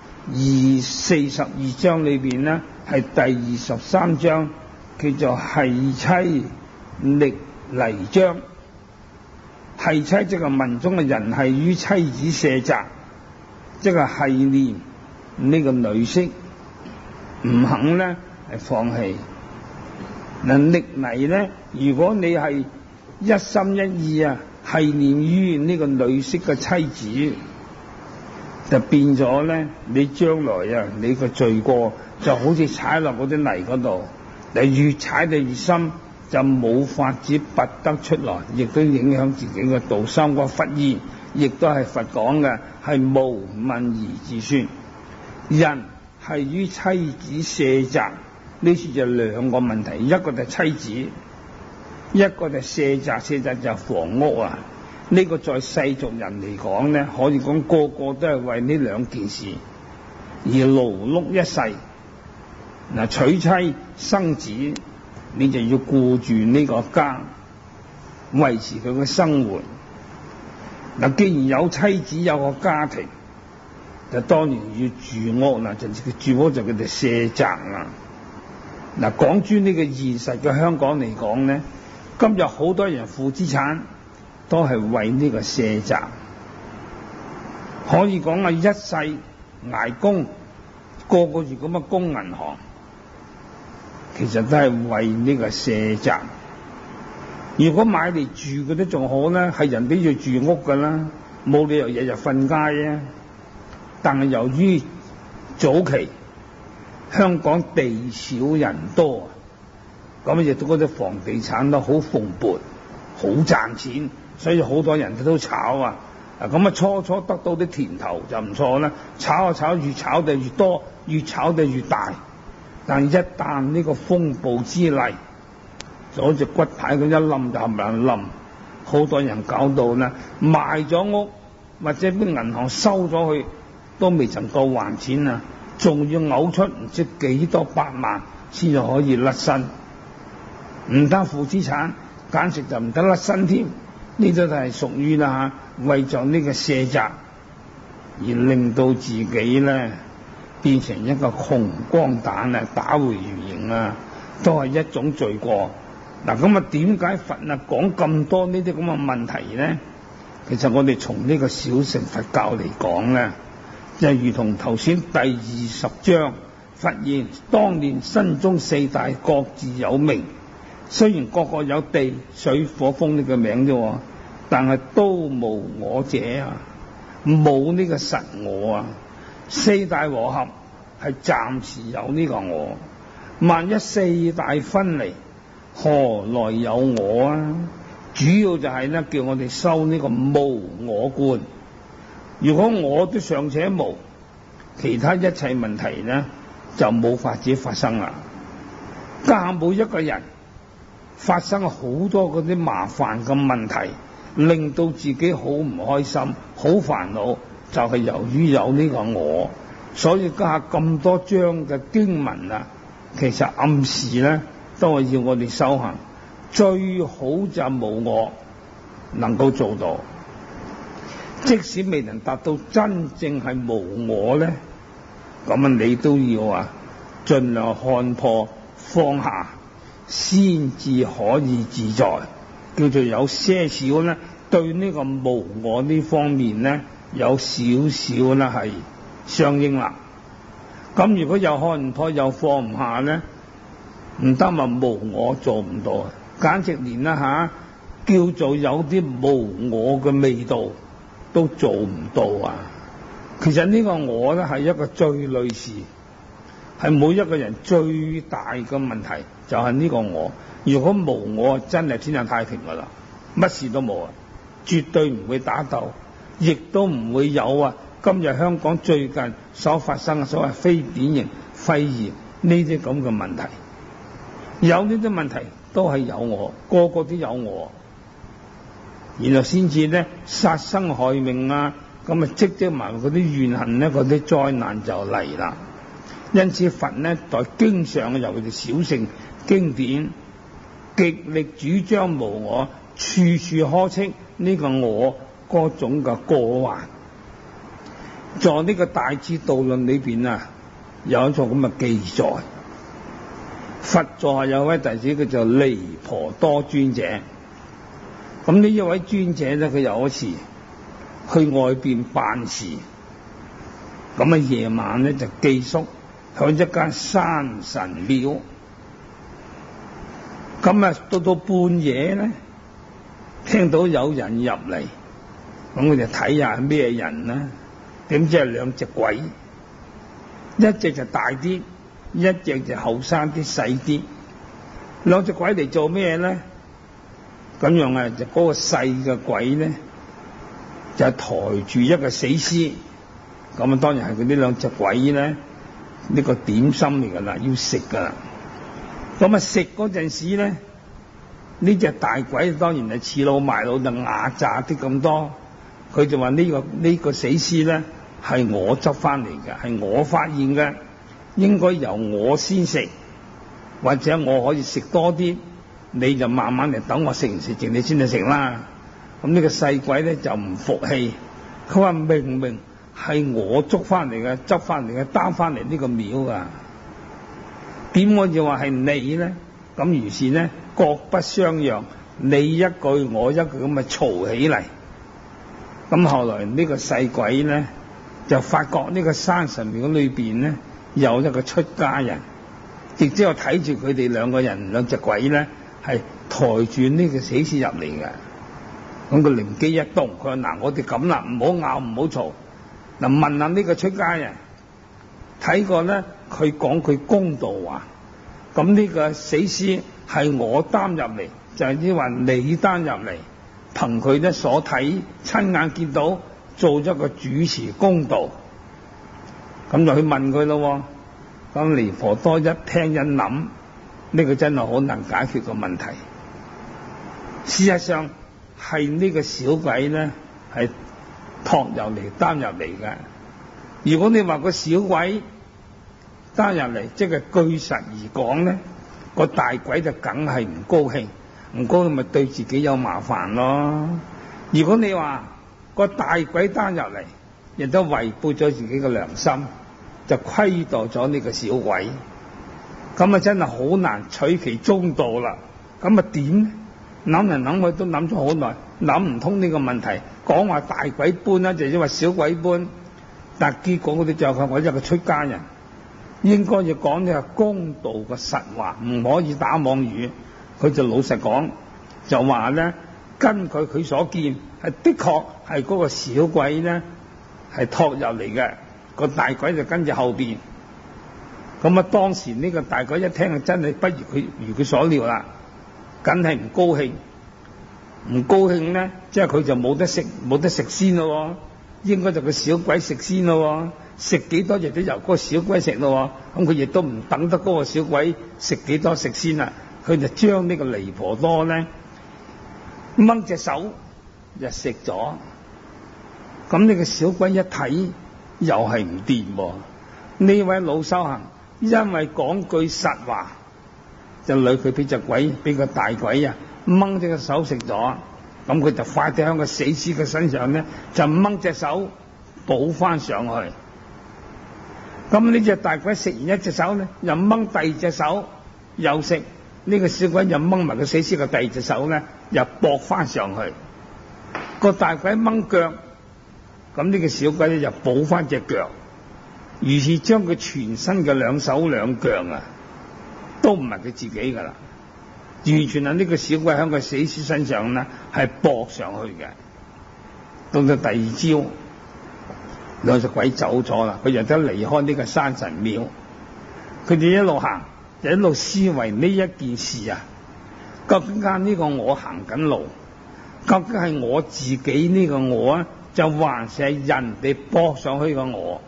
Speaker 2: 42章裏邊呢，係第23章，叫做繫妻溺泥章。繫妻即係文中嘅人係於妻子舍宅，即係繫念呢個女色，唔肯呢係放棄。嗱，溺泥呢，如果你係一心一意啊，繫念於呢個女色嘅妻子，就變咗呢，你將來啊，你個罪過就好似踩落嗰啲泥嗰度，你越踩得越深，就冇法子拔得出來，亦都影響自己嘅道心。個佛言亦都係佛講嘅，係無問而自宣。人係於妻子舍宅，呢次就兩個問題，一個就係妻子，一個就係舍宅。舍宅就係房屋啊。呢個在世俗人嚟講呢，可以講個個都係為呢兩件事而勞碌一世。嗱，娶妻生子，你就要顧住呢個家，維持佢嘅生活。 嗱，既然有妻子有個家庭，就當然要住屋啦，就住屋就叫做卸責啦。嗱，講專呢個現實嘅香港嚟講咧，今日好多人負資產都係為呢個卸責，可以講係一世捱工，個個月咁樣供銀行，其實都係為呢個卸責。如果買嚟住嘅都仲好咧，係人都要住屋噶啦，冇理由日日瞓街啊。但係由於早期香港地少人多，咁亦都嗰啲房地產都好蓬勃，好賺錢，所以好多人都炒啊。咁啊初初得到啲甜頭就唔錯啦，炒啊炒，越炒就越多，越炒就越大。但一旦呢個風暴之嚟，就好似骨牌咁一冧就冚唪唥冧，好多人搞到咧賣咗屋或者啲銀行收咗去，都未曾夠還錢啊，仲要嘔出唔知幾多百萬先至可以甩身，唔得負資產，簡直就唔得甩身添。呢啲就係屬於啦嚇，為咗呢個卸責而令到自己咧變成一個窮光蛋啊，打回原形啊，都係一種罪過。嗱，咁啊點解佛啊講咁多呢啲咁嘅問題咧？其實我哋從呢個小乘佛教嚟講咧，就如同頭先第20章，佛言當年身中四大各自有名，雖然各個有地水火風呢個名啫，但係都無我者啊，冇呢個實我啊。四大和合係暫時有呢個我，萬一四大分離，何來有我啊？主要就係咧叫我哋修呢個無我觀。如果我都尚且無，其他一切問題呢就冇法子發生啦。家下每一個人發生好多嗰啲麻煩嘅問題，令到自己好唔開心、好煩惱，就係由於有呢個我。所以家下咁多章嘅經文啊，其實暗示呢都係要我哋修行，最好就無我能夠做到。即使未能達到真正係無我咧，咁啊你都要盡量看破放下，先至可以自在，叫做有些少咧對呢個無我呢方面咧有少少咧係相應啦。咁如果又看唔破又放唔下咧，唔得咪無我做唔到，簡直連叫做有啲無我嘅味道都做唔到啊！其實呢個我咧係一個最類似，係每一個人最大嘅問題，就係呢個我。如果無我，真係天下太平噶啦，乜事都冇啊，絕對唔會打鬥，亦都唔會有今日香港最近所發生嘅所謂非典型肺炎呢啲咁嘅問題。有呢啲問題都係有我，個個都有我。然後先至咧殺生害命咁積埋嗰啲怨恨咧，嗰啲災難就嚟啦。因此佛咧在經上，尤其是小乘經典，極力主張無我，處處呵斥呢個我嗰種嘅過患。在呢個大智度論裏邊有一種咁嘅記載，佛座有位弟子叫做離婆多尊者。咁呢一位尊者咧，佢有一次去外邊辦事，咁夜晚咧就寄宿喺一間山神廟。咁到半夜咧，聽到有人入嚟，咁佢就睇下係咩人呢？點知係兩隻鬼，一隻就大啲，一隻就後生啲細啲。兩隻鬼嚟做咩咧？咁樣就嗰個細嘅鬼咧，就抬住一個死屍。咁當然係佢呢兩隻鬼咧，呢個點心嚟噶啦，要食噶啦。咁食嗰陣時咧，呢隻大鬼當然係恃老賣老，就壓榨啲咁多。佢就話呢個死屍咧係我執翻嚟嘅，係我發現嘅，應該由我先食，或者我可以食多啲，你就慢慢嚟等我食完食剩你先至食啦。 咁呢個細鬼咧就唔服氣，佢話明明係我捉翻嚟嘅、執翻嚟嘅、擔翻嚟呢個廟啊，點可以話係你咧？咁於是咧各不相讓，你一句我一句咁咪嘈起嚟。咁後來呢個細鬼咧就發覺呢個山神廟裏邊咧有一個出家人，亦之後睇住佢哋兩隻鬼咧係抬住呢個死屍入嚟嘅。咁佢靈機一動，佢話嗱，我哋咁啦，唔好拗，唔好嘈。嗱，問下呢個出家人，睇過咧，佢講佢公道話，咁呢個死屍係我擔入嚟，就係因為你擔入嚟，憑佢咧所睇親眼見到，做咗個主持公道，咁就去問佢咯。咁離婆多一聽一諗，呢個真係好難解決個問題。事實上係呢個小鬼咧係託入嚟擔入嚟嘅。如果你話個小鬼擔入嚟，即係據實而講咧，個大鬼就梗係唔高興，唔高興咪對自己有麻煩咯。如果你話個大鬼擔入嚟，亦都違背咗自己嘅良心，就虧待咗呢個小鬼，咁啊真係好難取其中道啦。咁啊點呢？諗嚟諗去都諗咗好耐，諗唔通呢個問題。講話大鬼搬啦，就因為小鬼搬，但結果我哋就係我一個出家人，應該要講呢個公道嘅實話，唔可以打妄語。佢就老實講，就話咧，根據佢所見，係的確係嗰個小鬼咧係託入嚟嘅，個大鬼就跟住後邊。咁啊，當時呢個大鬼一聽啊，真係不如佢所料啦，梗係唔高興。唔高興咧，即係佢就冇得食先咯，應該就個小鬼食先咯，食幾多亦都由嗰個小鬼食咯。咁佢亦都唔等得嗰個小鬼食幾多食先啦，佢就將呢個離婆多咧掹隻手就食咗。咁呢個小鬼一睇又係唔掂喎，呢位老修行因為講句實話，就累佢俾隻鬼，俾個大鬼啊掹隻個手食咗。咁佢就快啲喺個死屍嘅身上咧就掹隻手補翻上去。咁呢隻大鬼食完一隻手咧，又掹第二隻手又食，呢個小鬼又掹埋個死屍嘅第二隻手咧，又駁翻上去。個大鬼掹腳，咁呢個小鬼咧就補翻隻腳，於是將佢全身嘅兩手兩腳啊都唔係佢自己噶啦，完全係呢個小鬼喺個死屍身上咧係駁上去嘅。到咗第二朝，兩隻鬼走咗啦，佢就得離開呢個山神廟。佢哋一路行，就一路思維呢一件事啊，究竟間呢個我行緊路，究竟係我自己呢個我啊，就還是係人哋駁上去嘅我？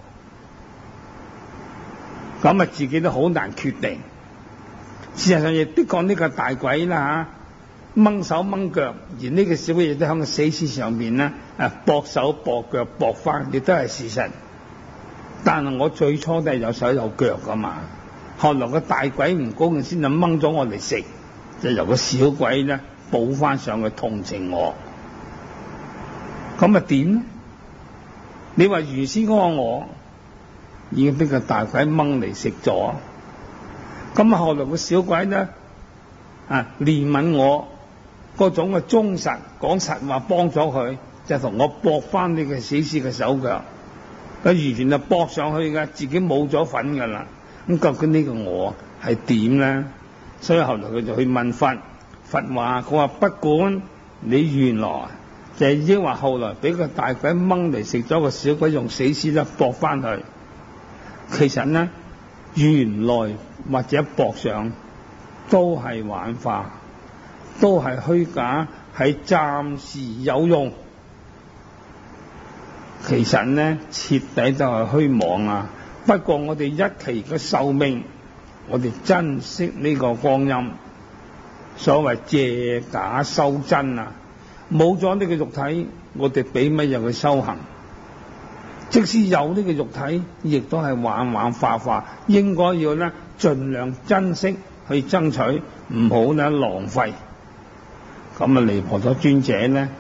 Speaker 2: 咁啊，自己都好難決定。事實上亦的確呢個大鬼啦嚇，掹手掹腳，而呢個小鬼亦都喺個死屍上邊咧駁手駁腳駁翻，亦都係事實。但係我最初都係有手有腳噶嘛，後來個大鬼唔高興先就掹咗我嚟食，就由個小鬼咧補翻上去同情我。咁啊點呢？你話原先嗰個我已經俾個大鬼掹嚟食咗，咁後來個小鬼咧憐憫我嗰種嘅忠實講實話幫咗佢，就同我駁翻呢個死屍嘅手腳，佢完全就駁上去嘅，自己冇咗份噶啦。咁究竟呢個我係點咧？所以後來佢就去問佛，佛話佢話不管你原來就係因為後來俾個大鬼掹嚟食咗個小鬼，用死屍咧駁翻去，其實咧原來或者駁上都係幻化，都係虛假，係暫時有用。其實咧徹底都係虛妄啊！不過我哋一期嘅壽命，我哋珍惜呢個光陰，所謂借假修真啊！冇咗呢個肉體，我哋俾乜嘢去修行？即使有呢個肉體，亦都係幻幻化化，應該要咧盡量珍惜去爭取，唔好咧浪費。咁啊，離婆咗尊者咧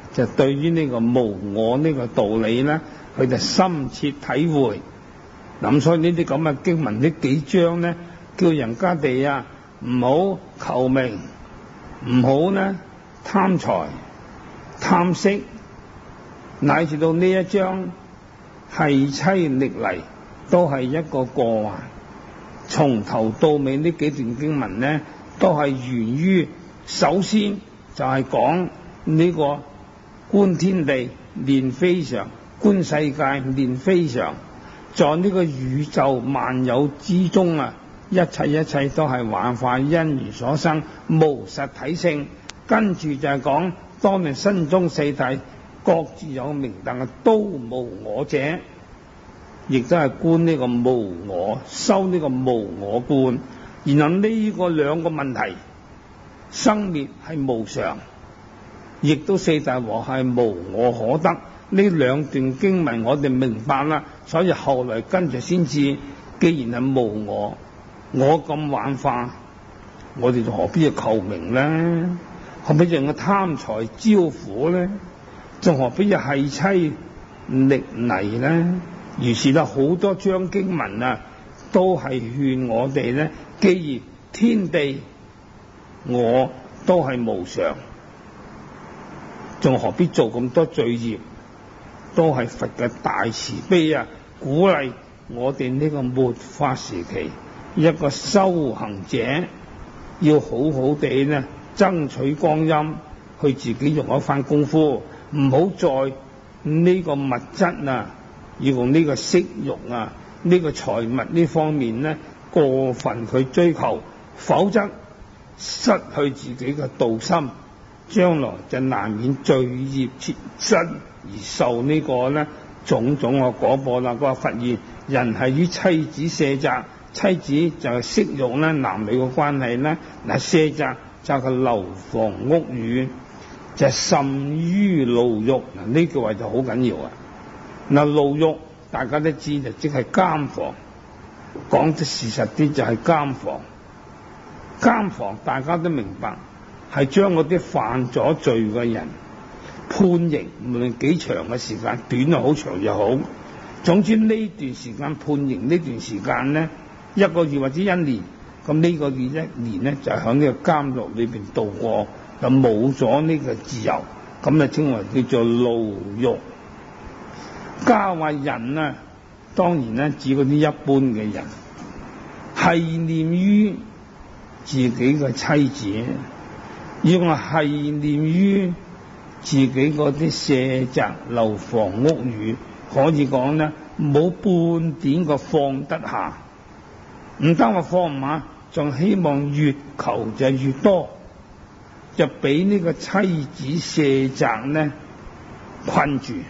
Speaker 2: 就對於呢個無我呢個道理咧，佢就深切體會。咁所以呢啲咁嘅經文呢幾章咧，叫人家哋唔好求名，唔好呢貪財貪色，乃至到呢一章係妻歷嚟都係一個過患。從頭到尾呢幾段經文呢，都係源於首先就係講呢個觀天地練非常，觀世界練非常，在呢個宇宙萬有之中一切都係幻化因緣所生，無實體性。跟住就係講當你身中四體各自有名，但係都無我者，亦都係觀呢個無我，修呢個無我觀。然後呢個兩個問題，生滅係無常，亦都四大和係無我可得。呢兩段經文我哋明白啦，所以後來跟住先至，既然係無我，我咁幻化，我哋就何必要求名呢？何必要貪財招苦呢？仲何必要係妻歷嚟呢？於是咧，好多章經文都係勸我哋呢，既然天地我都係無常，仲何必做咁多罪業？都係佛嘅大慈悲鼓勵我哋呢個末法時期一個修行者要好好地呢爭取光陰，去自己用一番功夫，唔好在呢個物質要用呢個色欲呢個財物呢方面呢過分去追求，否則失去自己嘅道心，將來就難免罪業纏身，而受呢個呢種種嘅果報啦。個佛言：人係於妻子舍宅，妻子就係色欲呢男女嘅關係呢，舍宅就係樓房屋宇，就係甚於牢獄。呢句話就好緊要牢獄大家都知就即係監房，講得事實啲就係監房。監房大家都明白，係將嗰啲犯咗罪嘅人判刑，無論幾長嘅時間，短又好長又好，總之呢段時間判刑，呢段時間呢1個月或者1年，咁呢個月1年呢就喺呢個監獄裏邊度過，就冇咗呢個自由，咁就稱為叫做牢獄。家話人當然呢指嗰啲一般嘅人，係念於自己嘅妻子，要我係念於自己嗰啲舍宅樓房屋宇，可以講呢冇半點個放得下，唔單話放唔下，仲希望越求就越多，就俾呢個妻子舍宅呢困住，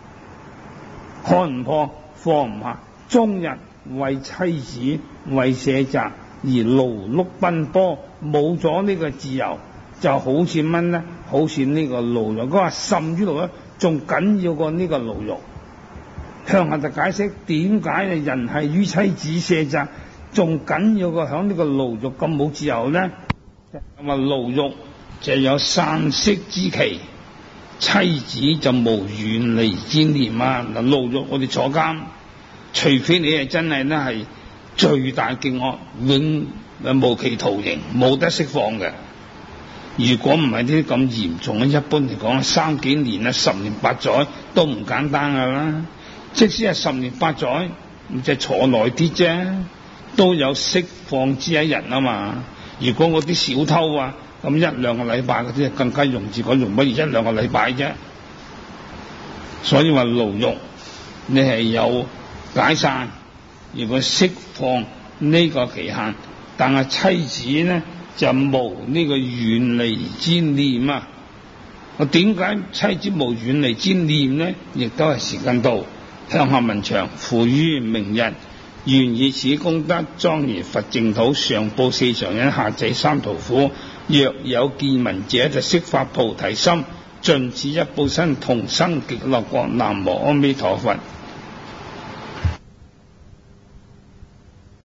Speaker 2: 看唔破放唔下，終日為妻子為舍宅而勞碌奔波，冇咗呢個自由，就好似乜呢？好似呢個牢獄。佢話甚於牢獄，仲緊要過呢個牢獄。向下就解釋點解人係於妻子舍宅，仲緊要過響呢個牢獄咁冇自由呢？咁牢獄就有散息之期，妻子就無遠離之念牢獄我哋坐監，除非你係真係呢係罪大極惡，永無期徒刑，冇得釋放嘅。如果唔係啲咁嚴重，一般嚟講3幾年10年8載都唔簡單噶啦。即使係10年8載，咁就坐耐啲啫，都有釋放之一日嘛。如果嗰啲小偷咁1-2個禮拜嗰啲更加容易講，容不如1-2個禮拜啫。所以話牢獄你係有解散，如果釋放呢個期限，但係妻子呢就無呢個遠離之念我點解妻子無遠離之念呢？亦都係時間到。向下文長，付於明日，願以此功德莊嚴佛淨土，上報4常忍，下濟3途苦。若有見聞者，就悉發菩提心，盡此一報身，同生極樂國。南無阿彌陀佛。